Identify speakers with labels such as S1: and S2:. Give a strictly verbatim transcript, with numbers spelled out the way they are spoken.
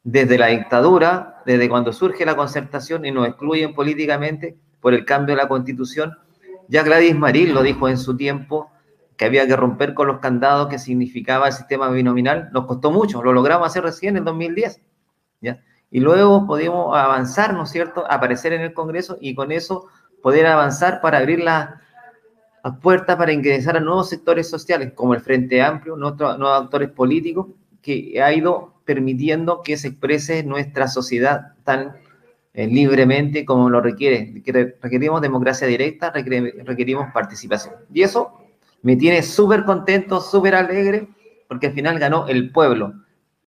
S1: desde la dictadura, desde cuando surge la concertación y nos excluyen políticamente por el cambio de la Constitución. Ya Gladys Marín lo dijo en su tiempo, que había que romper con los candados que significaba el sistema binominal. Nos costó mucho, lo logramos hacer recién en dos mil diez, ¿ya? Y luego pudimos avanzar, ¿no es cierto?, aparecer en el Congreso y con eso poder avanzar para abrir las las puertas para ingresar a nuevos sectores sociales, como el Frente Amplio, nuestros nuevos actores políticos, que ha ido permitiendo que se exprese nuestra sociedad tan eh, libremente como lo requiere. Requerimos democracia directa, requerimos participación. Y eso me tiene súper contento, súper alegre, porque al final ganó el pueblo.